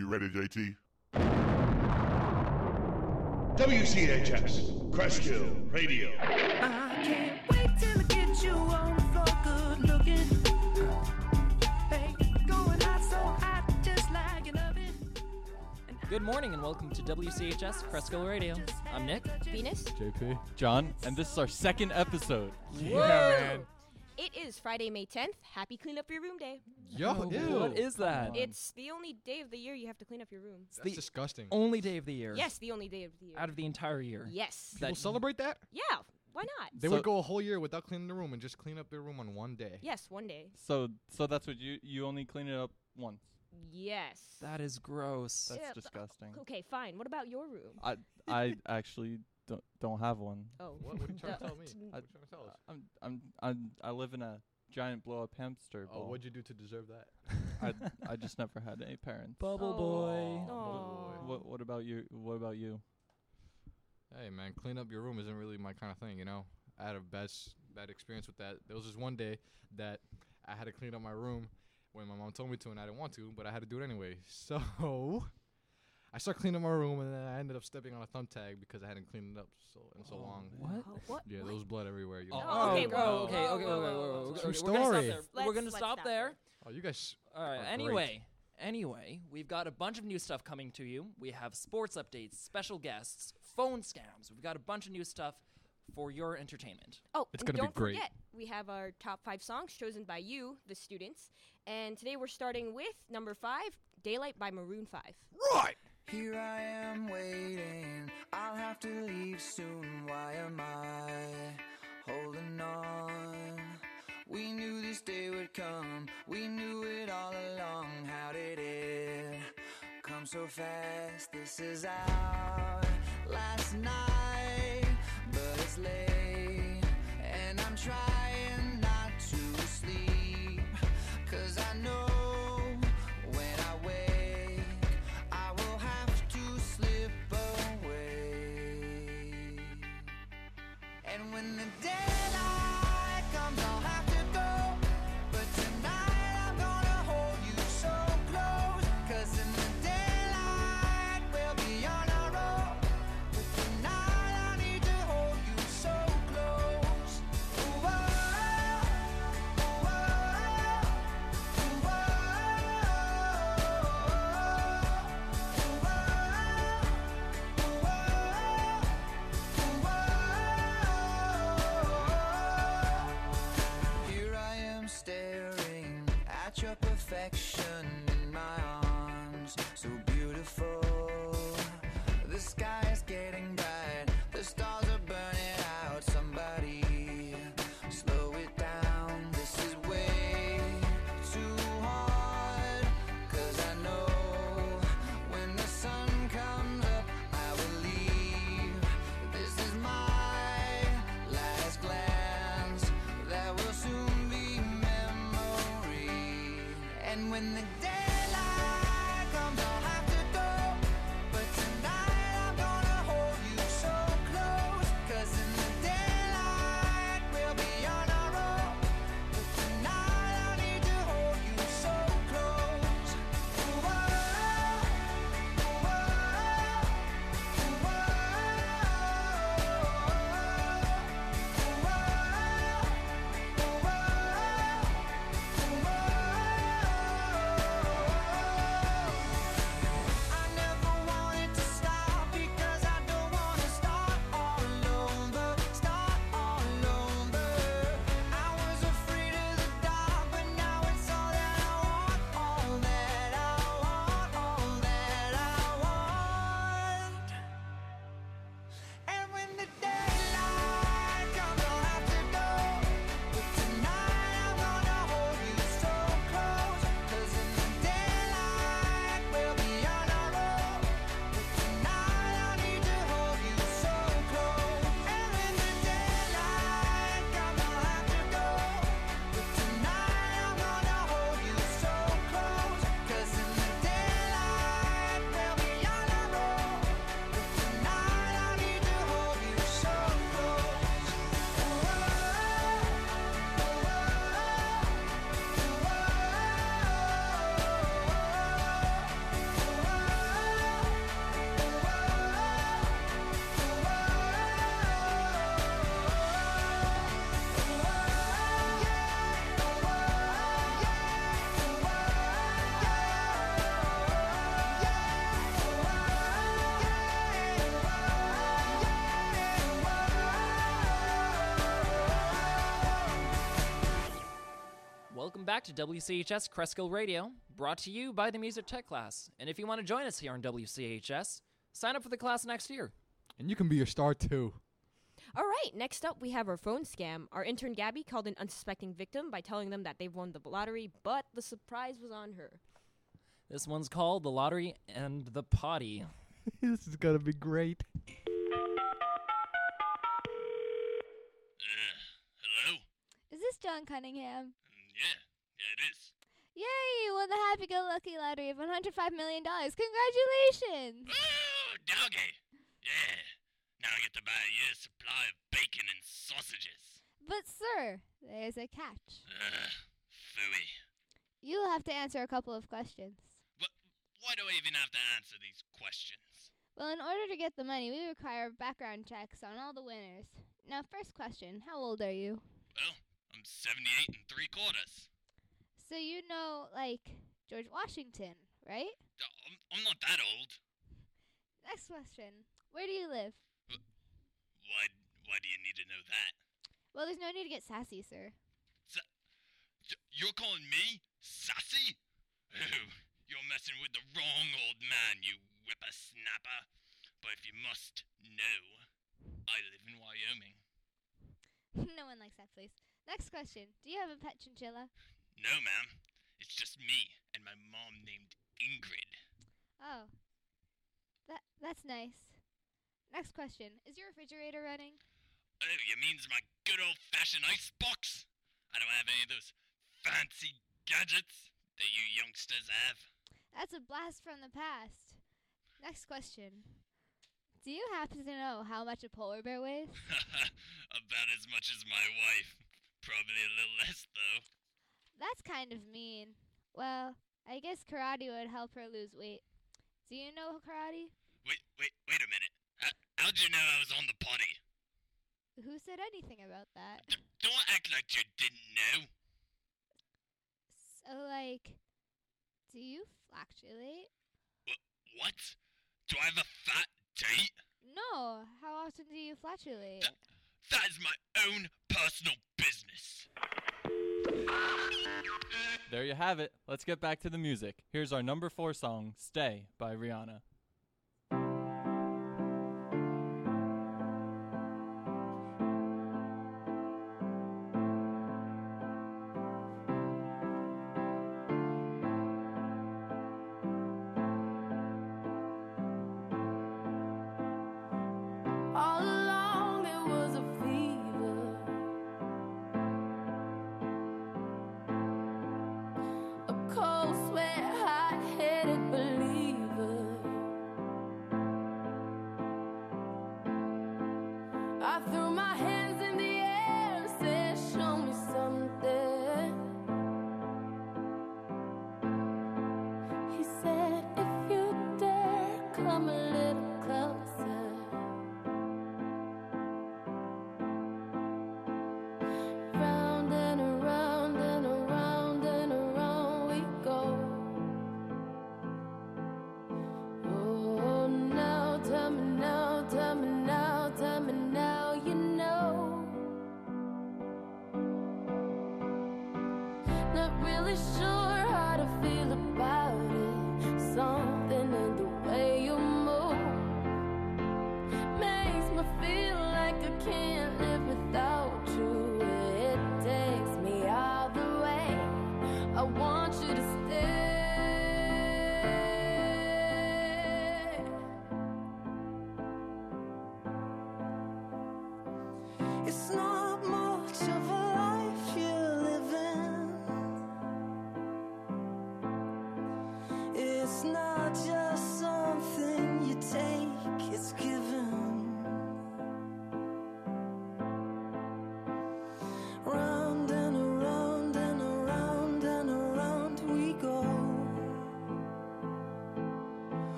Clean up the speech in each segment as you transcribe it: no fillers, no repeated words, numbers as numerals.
You ready, JT? WCHS, Cresskill Radio. I can't wait till I get you on the floor, good looking. Hey, going hot, so hot, just like an oven. Good morning and welcome to WCHS Cresskill Radio. I'm Nick. Venus. JP. John, and this is our second episode. Yeah, man. It is Friday, May 10th. Happy Clean Up Your Room Day. Yo, ew. What is that? It's the only day of the year you have to clean up your room. That's disgusting. Only day of the year. Yes, the only day of the year. Out of the entire year. Yes. People celebrate that? Yeah, why not? They So- would go a whole year without cleaning the room and just clean up their room on one day. Yes, one day. So that's what you only clean it up once. Yes. That is gross. That's Yeah, disgusting. Okay, fine. What about your room? I actually don't have one. Oh. What are you trying to tell me? I- What are you trying to tell us? I live in a giant blow up hamster Oh, ball. what'd you do to deserve that? I just never had any parents. Bubble Oh. boy. Aw. What about you? What about you? Hey, man, clean up your room isn't really my kind of thing, you know? I had a bad experience with that. There was this one day that I had to clean up my room when my mom told me to, and I didn't want to, but I had to do it anyway. So I started cleaning up my room, and then I ended up stepping on a thumbtack because I hadn't cleaned it up in so long. What? Oh, what? Yeah, there was blood everywhere. You know? Oh, okay, whoa, okay, whoa, okay, whoa, okay, whoa, okay, whoa, True okay, story. We're gonna stop there. Let's- We're gonna let's stop stop there. Oh, you guys. All right. are Anyway, we've got a bunch of new stuff coming to you. We have sports updates, special guests, phone scams. We've got a bunch of new stuff for your entertainment. Oh, It's and gonna be don't great. forget, we have our top 5 songs chosen by you, the students. And today we're starting with number 5, Daylight by Maroon 5. Right. Here I am waiting. I'll have to leave soon. Why am I holding on? We knew this day would come. We knew it all along. How did it come so fast? This is our last night, but it's late, and I'm trying not to sleep, 'cause I know when I wake I will have to slip away. And when the daylight comes I'll have to go, but tonight I'm gonna hold you so close, 'cause in the daylight we'll be on our own, but tonight I need to hold you so close. Ooh, oh, ooh, oh, ooh, oh, Here I am staring at your perfection in my arms, so beautiful. The sky is getting bright, the stars are burning out. Somebody slow it down, this is way too hard, 'cause I know when the sun comes up I will leave. This is my last glance, that will soon be memory. And when the daylight comes I'll have to go, but tonight I'm gonna back to WCHS Cresskill Radio, brought to you by the Music Tech class. And if you want to join us here on WCHS, sign up for the class next year. And you can be your star too. All right, next up we have our phone scam. Our intern Gabby called an unsuspecting victim by telling them that they've won the lottery, but the surprise was on her. This one's called The Lottery and the Potty. This is gonna be great. Hello? Is this John Cunningham? Yeah, it is. Yay! You won the happy-go-lucky lottery of $105 million. Congratulations! Oh, doggy! Yeah. Now I get to buy a year's supply of bacon and sausages. But, sir, there's a catch. Phooey. You'll have to answer a couple of questions. Why do I even have to answer these questions? Well, in order to get the money, we require background checks on all the winners. Now, first question, how old are you? Well, I'm 78 and 3/4. So you know, like, George Washington, right? I'm not that old. Next question, where do you live? Why do you need to know that? Well, there's no need to get sassy, sir. You're calling me sassy? Oh, you're messing with the wrong old man, you whippersnapper. But if you must know, I live in Wyoming. No one likes that place. Next question, do you have a pet chinchilla? No, ma'am. It's just me and my mom named Ingrid. Oh, that's nice. Next question, is your refrigerator running? Oh, you means my good old-fashioned icebox? I don't have any of those fancy gadgets that you youngsters have. That's a blast from the past. Next question. Do you happen to know how much a polar bear weighs? About as much as my wife. Probably a little less, though. That's kind of mean. Well, I guess karate would help her lose weight. Do you know karate? Wait a minute. How'd you know I was on the potty? Who said anything about that? Don't act like you didn't know. So, like, do you flatulate? What? Do I have a fat date? No. How often do you flatulate? That is my own personal business. There you have it. Let's get back to the music. Here's our number 4 song, Stay by Rihanna. All along there was a fever, a cold sweat, hot-headed believer.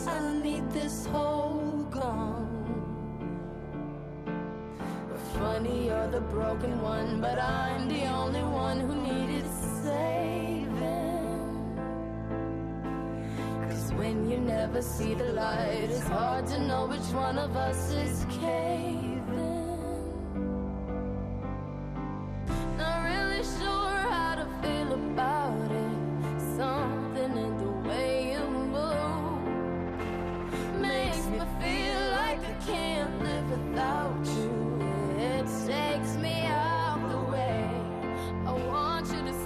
I need this hole gone. Funny, you're the broken one, but I'm the only one who needed saving. 'Cause when you never see the light, it's hard to know which one of us is caving. Not really sure how to feel about it. Something in the way you move makes me feel like I can't live without you. It takes me out the way. I want you to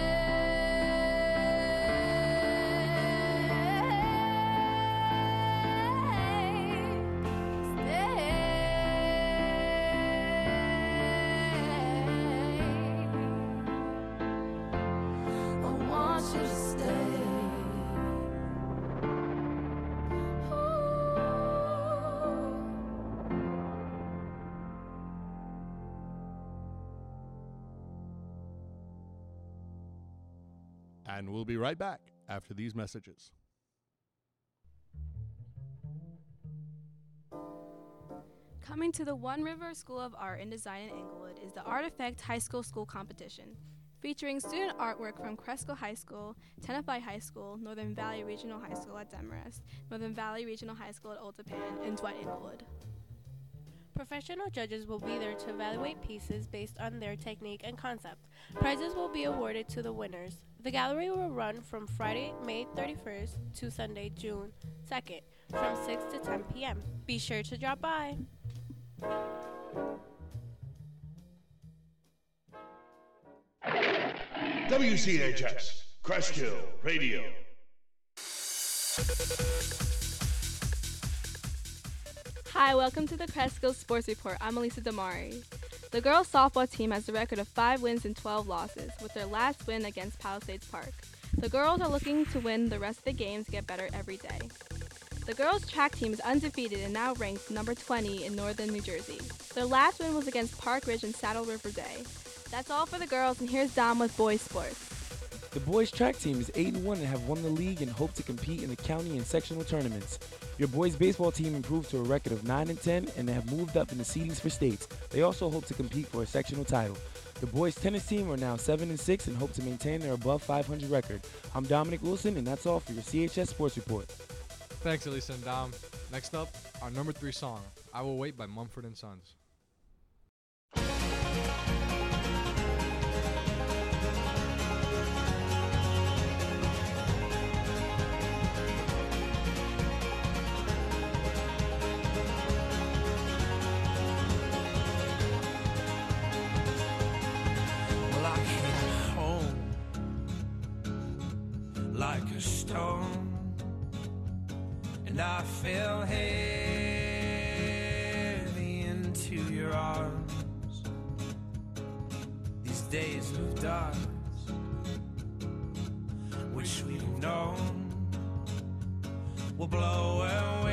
I want you to stay. And we'll be right back after these messages. Coming to the One River School of Art and Design in Englewood is the Artifact High School School Competition, featuring student artwork from Cresco High School, Tenafly High School, Northern Valley Regional High School at Demarest, Northern Valley Regional High School at Old Tappan, and Dwight Englewood. Professional judges will be there to evaluate pieces based on their technique and concept. Prizes will be awarded to the winners. The gallery will run from Friday, May 31st to Sunday, June 2nd, from 6 to 10 p.m. Be sure to drop by. WCHS, Crest Hill Radio. Hi, welcome to the Cresco Sports Report. I'm Elisa Damari. The girls softball team has a record of 5 wins and 12 losses, with their last win against Palisades Park. The girls are looking to win the rest of the games and get better every day. The girls track team is undefeated and now ranked number 20 in northern New Jersey. Their last win was against Park Ridge and Saddle River Day. That's all for the girls, and here's Dom with boys sports. The boys track team is 8-1 and have won the league and hope to compete in the county and sectional tournaments. Your boys baseball team improved to a record of 9-10 and they have moved up in the seedings for states. They also hope to compete for a sectional title. The boys tennis team are now 7-6 and hope to maintain their above 500 record. I'm Dominic Wilson, and that's all for your CHS Sports Report. Thanks, Elisa and Dom. Next up, our number 3 song, I Will Wait by Mumford & Sons. Well, I came home like a stone, and I fell heavy into your arms. These days of dark, which we've known, will blow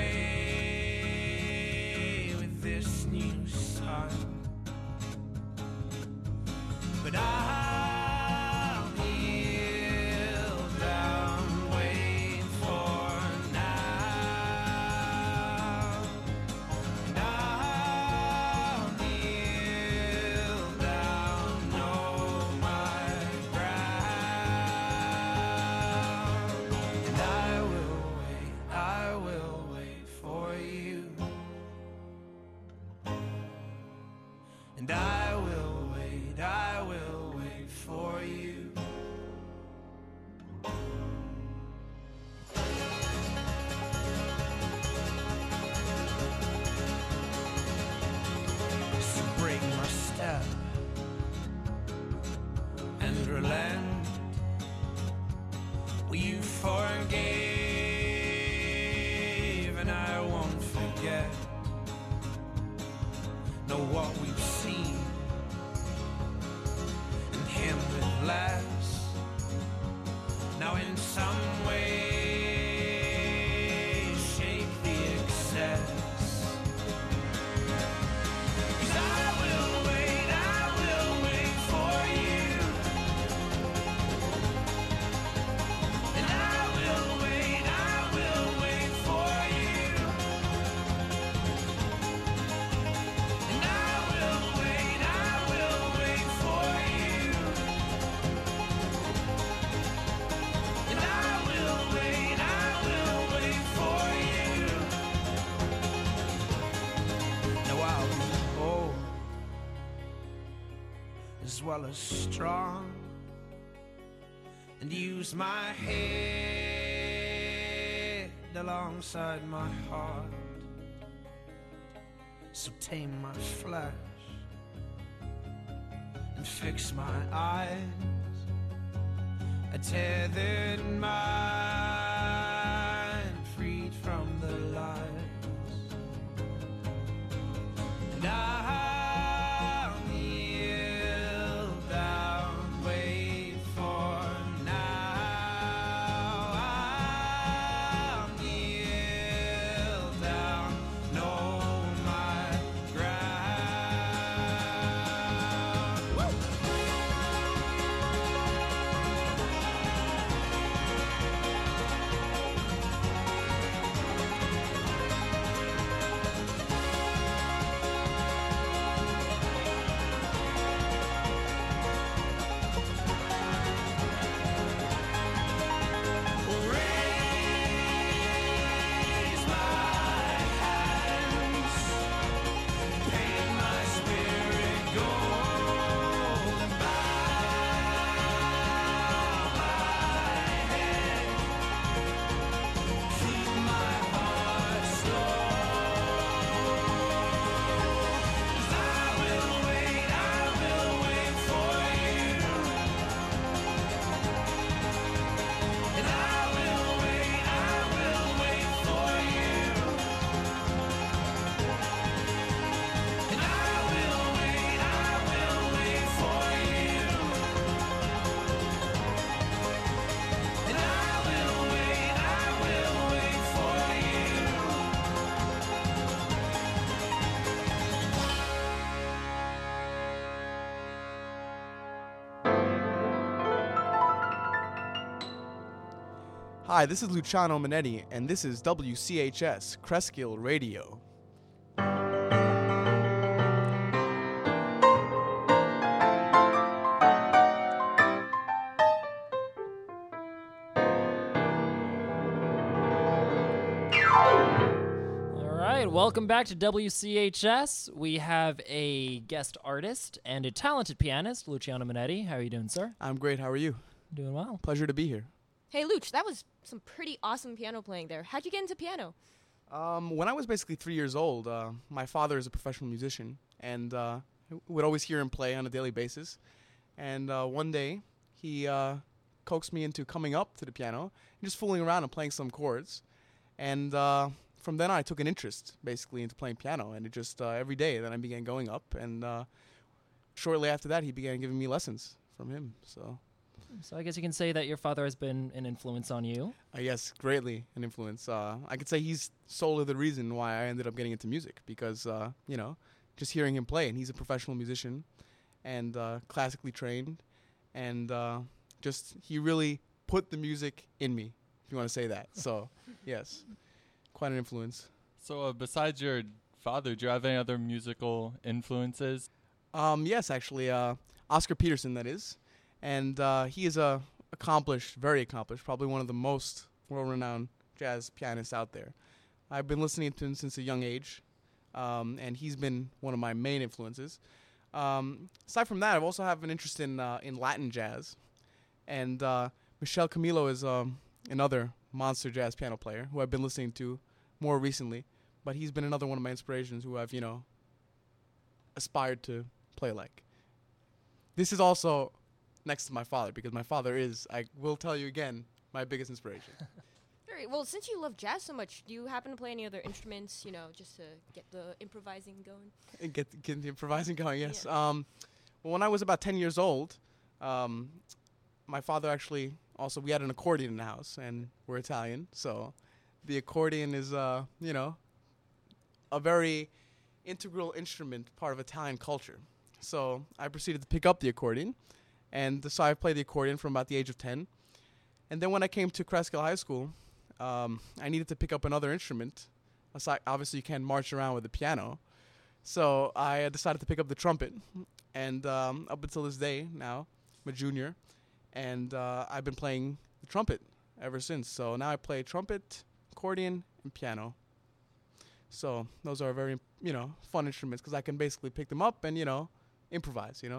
away with this new sun. But I'll kneel down, wait for now. And I'll kneel down, know my ground. And I will wait for you. And I will wait for you. So break my step and relent. Well, you forgave and I won't forget. Know what we've seen and him with less. Now in some way shake the excess. 'Cause I will wait for you. And I will wait for as well as strong, and use my head alongside my heart. So tame my flesh and fix my eyes, a tethered mind freed from the lies. And I'll kneel down, wait for now. I'll kneel down, know my ground. Woo! Raise my hands, paint my spirit gold, and bow my head, keep my heart slow. I will wait for you, and I will wait for you, and I will wait for you, and I will wait for you. Hi, this is Luciano Minetti, and this is WCHS Cresskill Radio. All right, welcome back to WCHS. We have a guest artist and a talented pianist, Luciano Minetti. How are you doing, sir? I'm great. How are you? Doing well. Pleasure to be here. Hey, Luch, that was some pretty awesome piano playing there. How'd you get into piano? When I was basically 3 years old, my father is a professional musician, and would always hear him play on a daily basis. And one day, he coaxed me into coming up to the piano and just fooling around and playing some chords. And from then on, I took an interest, basically, into playing piano. And it just, every day, then I began going up. And shortly after that, he began giving me lessons from him. So I guess you can say that your father has been an influence on you. yes, greatly an influence. I could say he's solely the reason why I ended up getting into music. Because, just hearing him play. And he's a professional musician and classically trained. And just, he really put the music in me, if you want to say that. So, yes, quite an influence. So besides your father, do you have any other musical influences? Yes, actually, Oscar Peterson, that is. And he is very accomplished, probably one of the most world-renowned jazz pianists out there. I've been listening to him since a young age, and he's been one of my main influences. Aside from that, I also have an interest in Latin jazz. And Michel Camilo is another monster jazz piano player who I've been listening to more recently. But he's been another one of my inspirations who I've, aspired to play like. This is also next to my father, because my father is, I will tell you again, my biggest inspiration. All right, well, since you love jazz so much, do you happen to play any other instruments, just to get the improvising going? And get the improvising going, yes. Yeah. Well, when I was about 10 years old, my father actually also, we had an accordion in the house, and we're Italian, so the accordion is, a very integral instrument, part of Italian culture. So I proceeded to pick up the accordion, and so I played the accordion from about the age of 10. And then when I came to Cresskill High School, I needed to pick up another instrument. Aside, obviously, you can't march around with the piano. So I decided to pick up the trumpet. And up until this day now, I'm a junior, and I've been playing the trumpet ever since. So now I play trumpet, accordion, and piano. So those are very, fun instruments because I can basically pick them up and, improvise,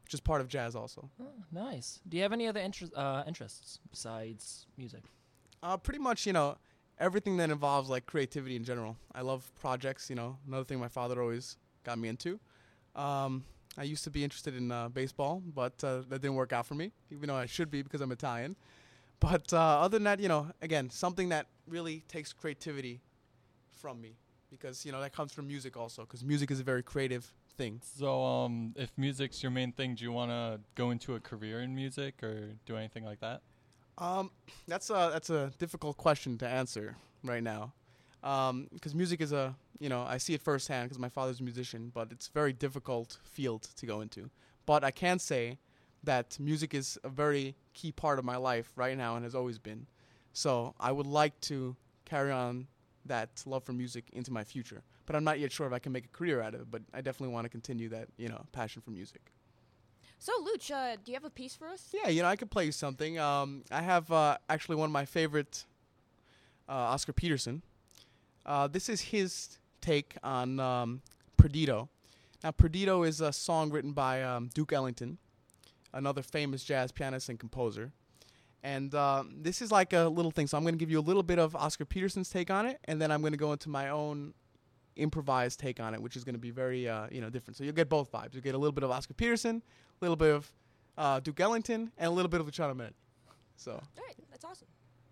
which is part of jazz also. Oh, nice. Do you have any other interests besides music? Pretty much, everything that involves like creativity in general. I love projects. Another thing my father always got me into. I used to be interested in baseball, but that didn't work out for me, even though I should be because I'm Italian. But other than that, again, something that really takes creativity from me, because that comes from music also, because music is a very creative thing. So, if music's your main thing, do you want to go into a career in music or do anything like that? That's a difficult question to answer right now, because music is I see it firsthand because my father's a musician, but it's a very difficult field to go into. But I can say that music is a very key part of my life right now and has always been. So I would like to carry on that love for music into my future. But I'm not yet sure if I can make a career out of it, but I definitely want to continue that, passion for music. So, Luch, do you have a piece for us? Yeah, I could play you something. I have actually one of my favorite, Oscar Peterson. This is his take on Perdido. Now, Perdido is a song written by Duke Ellington, another famous jazz pianist and composer. And this is like a little thing. So I'm going to give you a little bit of Oscar Peterson's take on it, and then I'm going to go into my own improvised take on it, which is going to be very different. So you'll get both vibes. You'll get a little bit of Oscar Peterson, a little bit of Duke Ellington, and a little bit of Luciano Minetti. So. All right, that's awesome.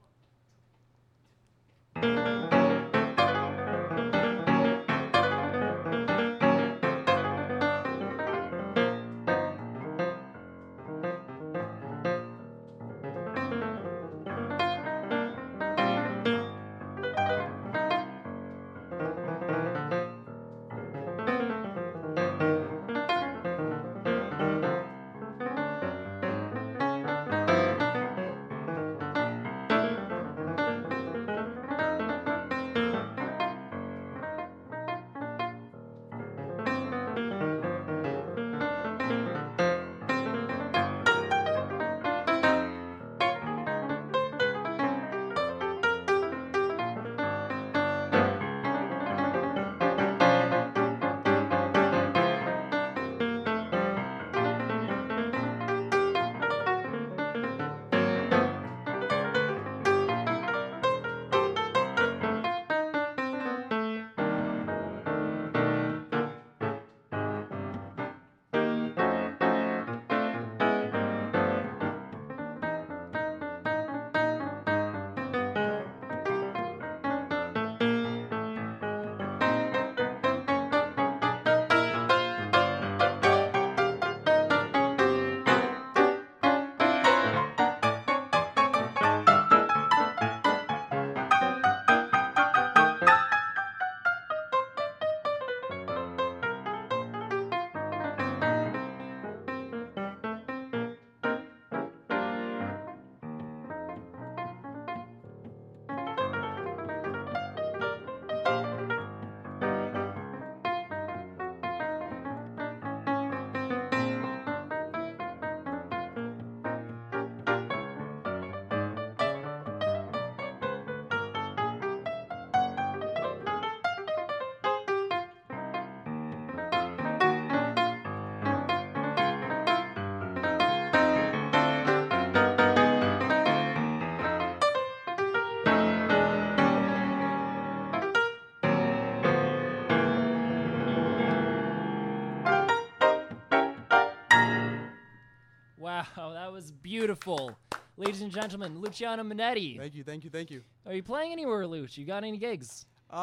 Wow, that was beautiful. Ladies and gentlemen, Luciano Minetti. Thank you. Are you playing anywhere, Luch? You got any gigs?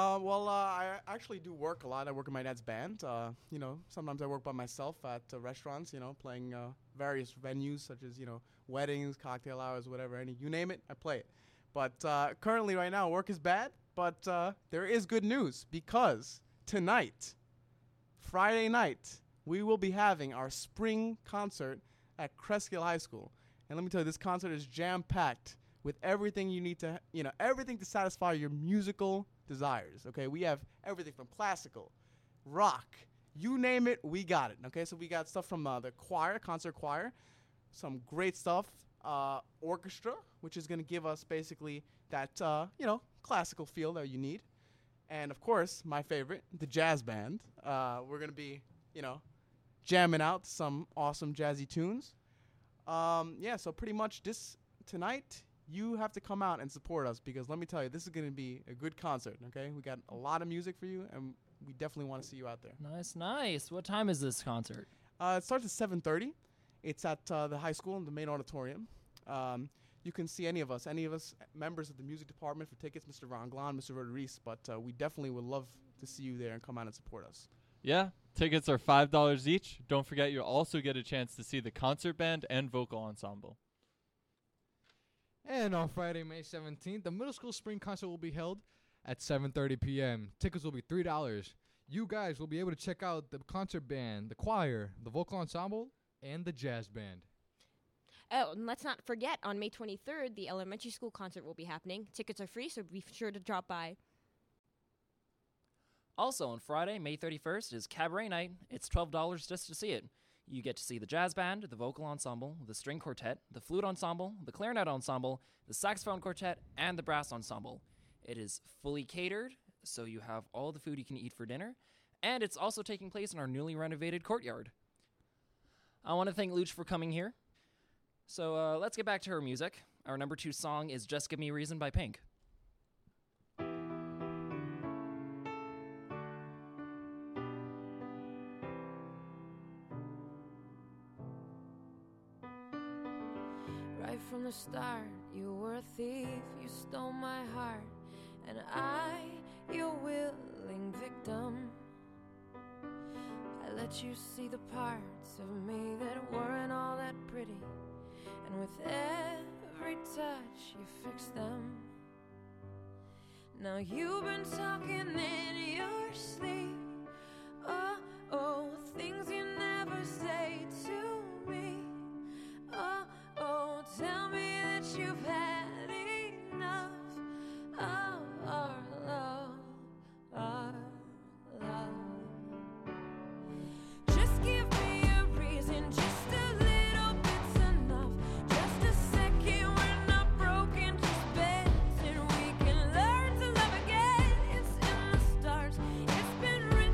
I actually do work a lot. I work in my dad's band. Sometimes I work by myself at restaurants, playing various venues such as, weddings, cocktail hours, whatever, you name it, I play it. But currently right now, work is bad, but there is good news because tonight, Friday night, we will be having our spring concert at Cresskill High School. And let me tell you, this concert is jam-packed with everything you need to, everything to satisfy your musical desires, okay? We have everything from classical, rock, you name it, we got it, okay? So we got stuff from the choir, concert choir, some great stuff, orchestra, which is going to give us basically that, classical feel that you need. And, of course, my favorite, the jazz band. We're going to be, jamming out to some awesome jazzy tunes. Yeah, so pretty much tonight, you have to come out and support us because let me tell you, this is going to be a good concert, okay? We got a lot of music for you, and we definitely want to see you out there. Nice. What time is this concert? It starts at 7:30. It's at the high school in the main auditorium. You can see any of us members of the music department for tickets, Mr. Ron Glon, Mr. Rodriguez, but we definitely would love to see you there and come out and support us. Yeah, tickets are $5 each. Don't forget you'll also get a chance to see the concert band and vocal ensemble. And on Friday, May 17th, the middle school spring concert will be held at 7:30 p.m. Tickets will be $3. You guys will be able to check out the concert band, the choir, the vocal ensemble, and the jazz band. Oh, and let's not forget, on May 23rd, the elementary school concert will be happening. Tickets are free, so be sure to drop by. Also, on Friday, May 31st, is Cabaret Night. It's $12 just to see it. You get to see the jazz band, the vocal ensemble, the string quartet, the flute ensemble, the clarinet ensemble, the saxophone quartet, and the brass ensemble. It is fully catered, so you have all the food you can eat for dinner, and it's also taking place in our newly renovated courtyard. I want to thank Luch for coming here. So let's get back to her music. Our number 2 song is Just Give Me a Reason by Pink. Right from the start, you were a thief, you stole my heart, and I, your willing victim. I let you see the parts of me that weren't all that pretty, and with every touch you fixed them. Now you've been talking in your sleep, oh, things you never say to me. Oh, tell me that you've had enough of our love, our love. Just give me a reason, just a little bit's enough. Just a second, we're not broken, just bends, and we can learn to love again. It's in the stars, it's been written.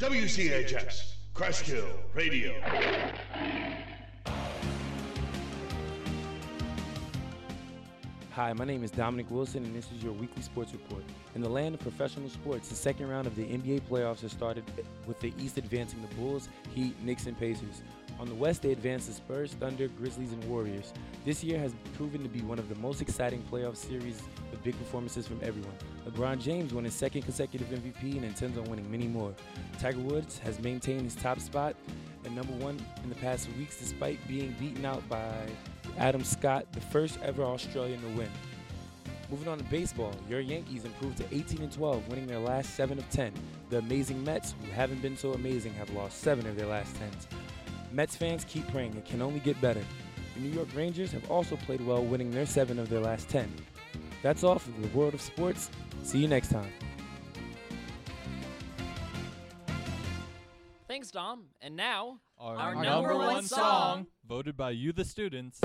WCHS Crestkill Radio. Hi, my name is Dominic Wilson, and this is your weekly sports report. In the land of professional sports, the second round of the NBA playoffs has started with the East advancing the Bulls, Heat, Knicks, and Pacers. On the West, they advance the Spurs, Thunder, Grizzlies, and Warriors. This year has proven to be one of the most exciting playoff series with big performances from everyone. LeBron James won his second consecutive MVP and intends on winning many more. Tiger Woods has maintained his top spot at number one in the past weeks despite being beaten out by Adam Scott, the first ever Australian to win. Moving on to baseball, your Yankees improved to 18-12, winning their last 7 of 10. The amazing Mets, who haven't been so amazing, have lost 7 of their last 10s. Mets fans keep praying it can only get better. The New York Rangers have also played well, winning their 7 of their last 10. That's all for the world of sports. See you next time. Thanks, Dom. And now, our number one song, voted by you, the students.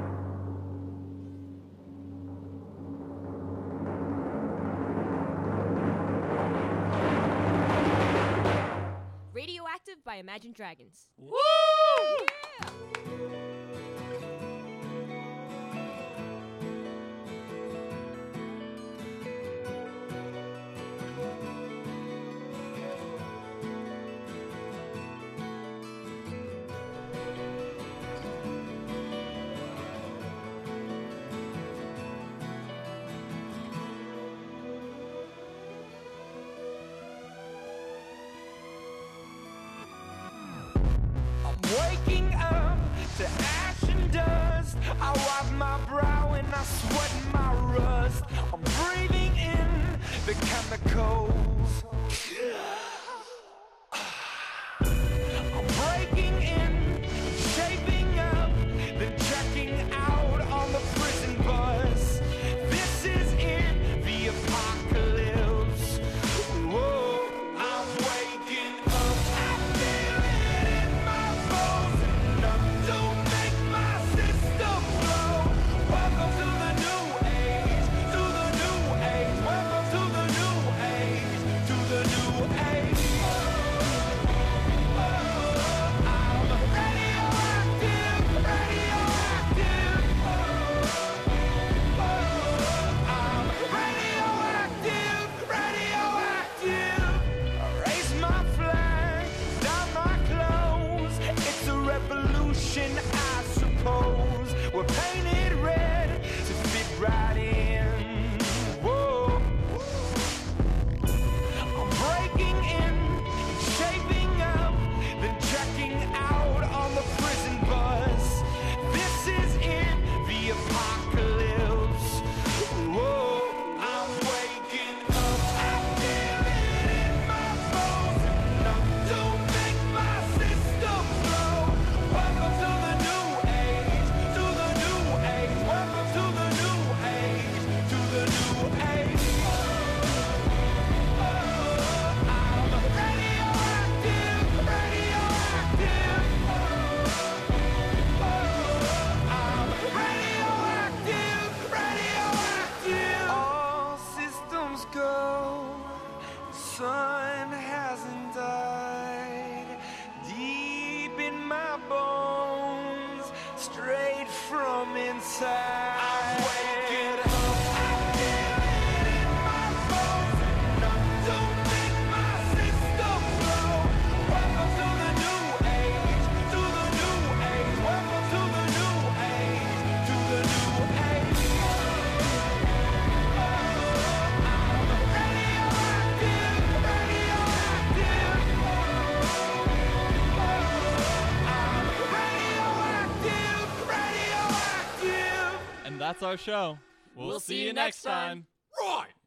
Radioactive by Imagine Dragons. Woo! Yeah! Waking up to ash and dust. I wipe my brow and I sweat my rust. I'm breathing in the chemicals. I'm breaking in, shaping up, then checking out on the prison bus. This is it, the apocalypse. Whoa, I'm waking up. I feel it in my bones. Enough to make my system blow. Welcome to the new age, to the new age. Welcome to the new age, to the new age. I'm radioactive, radioactive. I'm radioactive, radioactive. Raise my flag, down my clothes. It's a revolution, I suppose. We're painted red to fit right in. Whoa. I'm breaking in, shaping up, then checking out on the prison bus. This is it, the apocalypse. Whoa, I'm waking up. I feel it in my bones. Enough to make my system blow. Welcome to the new age, to the new age. Welcome to the new age, to the new age. I'm radioactive, radioactive. I'm radioactive, radioactive. All systems go. The sun hasn't died. Deep in my bones, straight from inside. I'm waking up. I feel it in my bones. Enough to make my system blow. Welcome to the new age, to the new age. Welcome to the new age, to the new age. I'm radioactive, radioactive. I'm radioactive, radioactive. And that's our show. We'll see you next time. Right.